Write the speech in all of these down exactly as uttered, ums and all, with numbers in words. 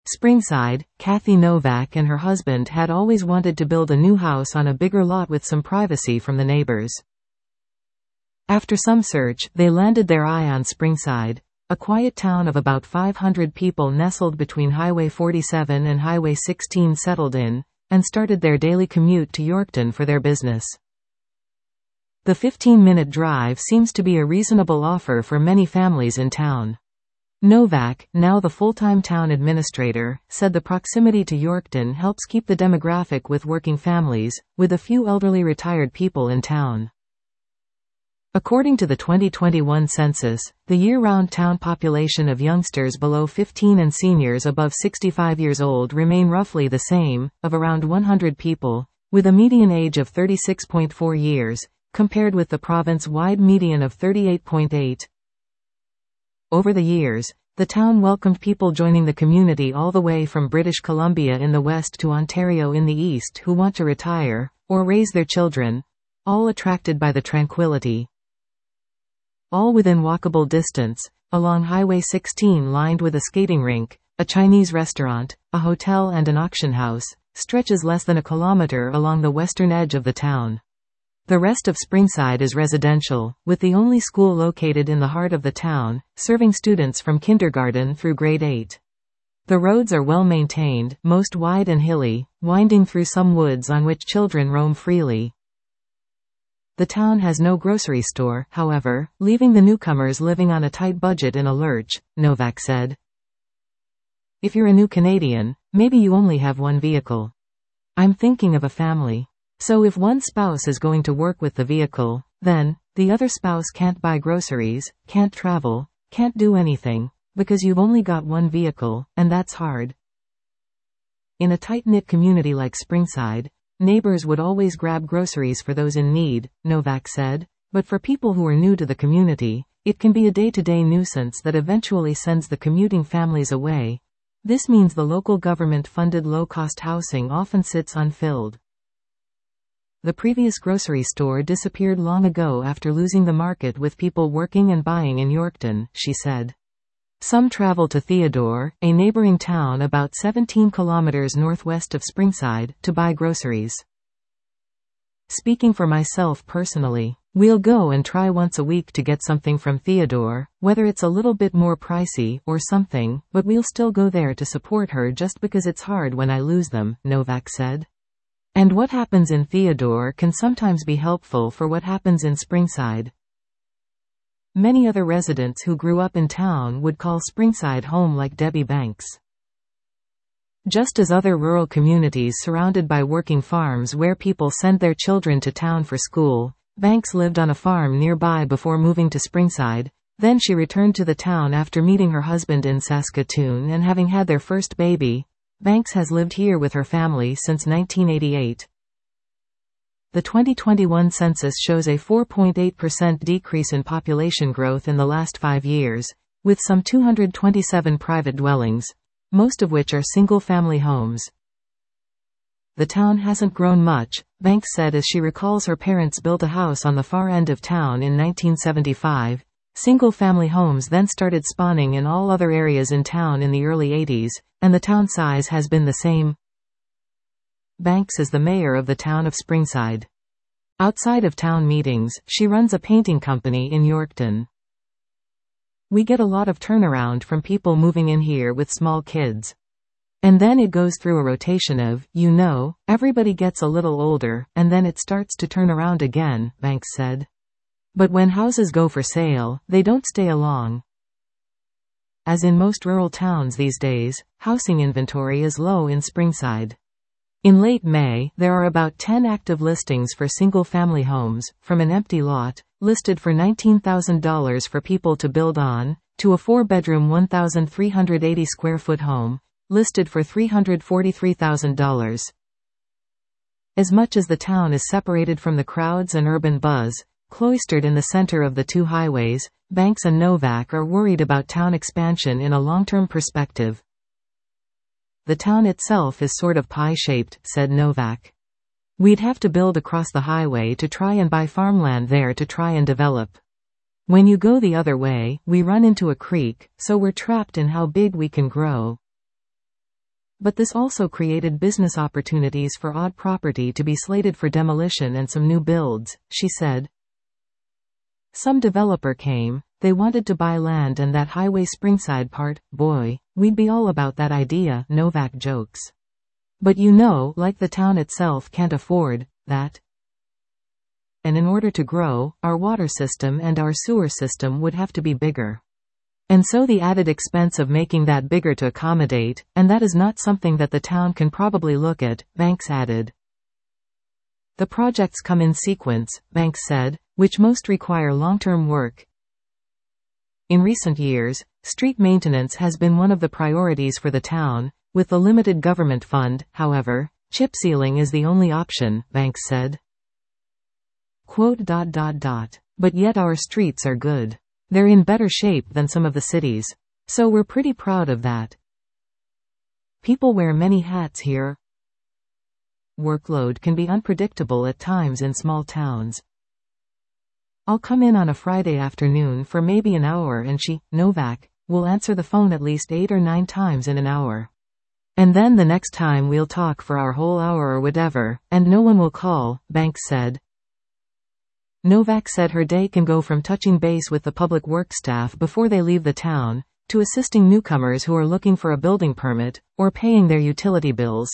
Springside, Kathy Novak and her husband had always wanted to build a new house on a bigger lot with some privacy from the neighbors. After some search, they landed their eye on Springside, a quiet town of about five hundred people nestled between Highway forty-seven and Highway sixteen, settled in, and started their daily commute to Yorkton for their business. The fifteen-minute drive seems to be a reasonable offer for many families in town. Novak, now the full-time town administrator, said the proximity to Yorkton helps keep the demographic with working families, with a few elderly retired people in town. According to the twenty twenty-one census, the year-round town population of youngsters below fifteen and seniors above sixty-five years old remain roughly the same, of around one hundred people, with a median age of thirty-six point four years, compared with the province-wide median of thirty-eight point eight. Over the years, the town welcomed people joining the community all the way from British Columbia in the west to Ontario in the east who want to retire, or raise their children, all attracted by the tranquility. All within walkable distance, along Highway sixteen lined with a skating rink, a Chinese restaurant, a hotel and an auction house, stretches less than a kilometer along the western edge of the town. The rest of Springside is residential, with the only school located in the heart of the town, serving students from kindergarten through grade eight. The roads are well maintained, most wide and hilly, winding through some woods on which children roam freely. The town has no grocery store, however, leaving the newcomers living on a tight budget in a lurch, Novak said. If you're a new Canadian, maybe you only have one vehicle. I'm thinking of a family. So if one spouse is going to work with the vehicle, then, the other spouse can't buy groceries, can't travel, can't do anything, because you've only got one vehicle, and that's hard. In a tight-knit community like Springside, neighbors would always grab groceries for those in need, Novak said, but for people who are new to the community, it can be a day-to-day nuisance that eventually sends the commuting families away. This means the local government-funded low-cost housing often sits unfilled. The previous grocery store disappeared long ago after losing the market with people working and buying in Yorkton, she said. Some travel to Theodore, a neighboring town about seventeen kilometers northwest of Springside, to buy groceries. Speaking for myself personally, we'll go and try once a week to get something from Theodore, whether it's a little bit more pricey or something, but we'll still go there to support her just because it's hard when I lose them, Novak said. And what happens in Theodore can sometimes be helpful for what happens in Springside. Many other residents who grew up in town would call Springside home, like Debbie Banks. Just as other rural communities surrounded by working farms where people send their children to town for school, Banks lived on a farm nearby before moving to Springside. Then she returned to the town after meeting her husband in Saskatoon and having had their first baby. Banks has lived here with her family since nineteen eighty-eight. The twenty twenty-one census shows a four point eight percent decrease in population growth in the last five years, with some two hundred twenty-seven private dwellings, most of which are single-family homes. The town hasn't grown much, Banks said as she recalls her parents built a house on the far end of town in nineteen seventy-five. Single-family homes then started spawning in all other areas in town in the early eighties, and the town size has been the same. Banks is the mayor of the town of Springside. Outside of town meetings, she runs a painting company in Yorkton. We get a lot of turnaround from people moving in here with small kids. And then it goes through a rotation of, you know, everybody gets a little older, and then it starts to turn around again, Banks said. But when houses go for sale, they don't stay along. As in most rural towns these days, housing inventory is low in Springside. In late May, there are about ten active listings for single-family homes, from an empty lot, listed for nineteen thousand dollars for people to build on, to a four-bedroom one thousand three hundred eighty square foot home, listed for three hundred forty-three thousand dollars. As much as the town is separated from the crowds and urban buzz, cloistered in the center of the two highways, Banks and Novak are worried about town expansion in a long-term perspective. The town itself is sort of pie-shaped, said Novak. We'd have to build across the highway to try and buy farmland there to try and develop. When you go the other way, we run into a creek, so we're trapped in how big we can grow. But this also created business opportunities for odd property to be slated for demolition and some new builds, she said. Some developer came, they wanted to buy land and that highway Springside part, boy, we'd be all about that idea, Novak jokes. But you know, like the town itself can't afford that. And in order to grow, our water system and our sewer system would have to be bigger. And so the added expense of making that bigger to accommodate, and that is not something that the town can probably look at, Banks added. The projects come in sequence, Banks said, which most require long-term work. In recent years, street maintenance has been one of the priorities for the town. With the limited government fund, however, chip sealing is the only option, Banks said. Quote, dot, dot, dot. But yet our streets are good. They're in better shape than some of the cities. So we're pretty proud of that. People wear many hats here. Workload can be unpredictable at times in small towns. I'll come in on a Friday afternoon for maybe an hour and she, Novak, will answer the phone at least eight or nine times in an hour. And then the next time we'll talk for our whole hour or whatever, and no one will call, Banks said. Novak said her day can go from touching base with the public works staff before they leave the town, to assisting newcomers who are looking for a building permit, or paying their utility bills.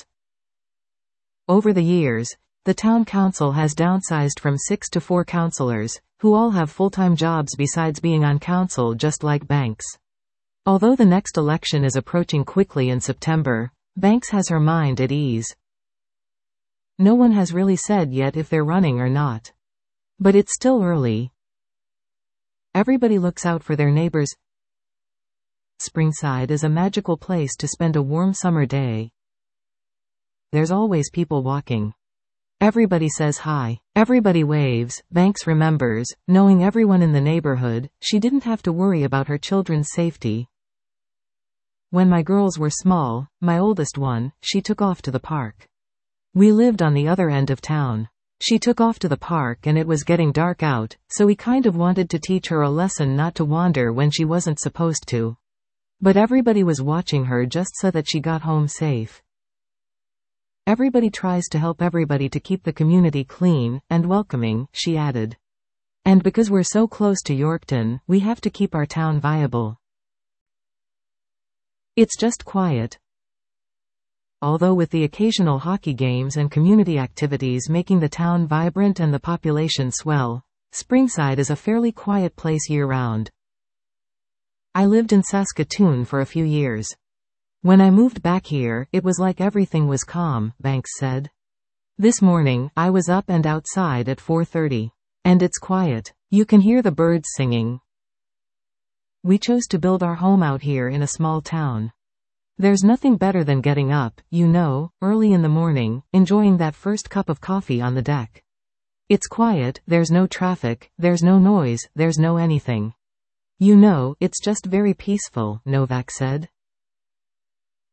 Over the years, the town council has downsized from six to four councillors, who all have full-time jobs besides being on council just like Banks. Although the next election is approaching quickly in September, Banks has her mind at ease. No one has really said yet if they're running or not. But it's still early. Everybody looks out for their neighbors. Springside is a magical place to spend a warm summer day. There's always people walking. Everybody says hi. Everybody waves. Banks remembers, knowing everyone in the neighborhood, she didn't have to worry about her children's safety. When my girls were small, my oldest one, she took off to the park. We lived on the other end of town. She took off to the park and it was getting dark out, so we kind of wanted to teach her a lesson not to wander when she wasn't supposed to. But everybody was watching her just so that she got home safe. Everybody tries to help everybody to keep the community clean and welcoming, she added. And because we're so close to Yorkton, we have to keep our town viable. It's just quiet. Although with the occasional hockey games and community activities making the town vibrant and the population swell, Springside is a fairly quiet place year-round. I lived in Saskatoon for a few years. When I moved back here, it was like everything was calm, Banks said. This morning, I was up and outside at four thirty. And it's quiet. You can hear the birds singing. We chose to build our home out here in a small town. There's nothing better than getting up, you know, early in the morning, enjoying that first cup of coffee on the deck. It's quiet, there's no traffic, there's no noise, there's no anything. You know, it's just very peaceful, Novak said.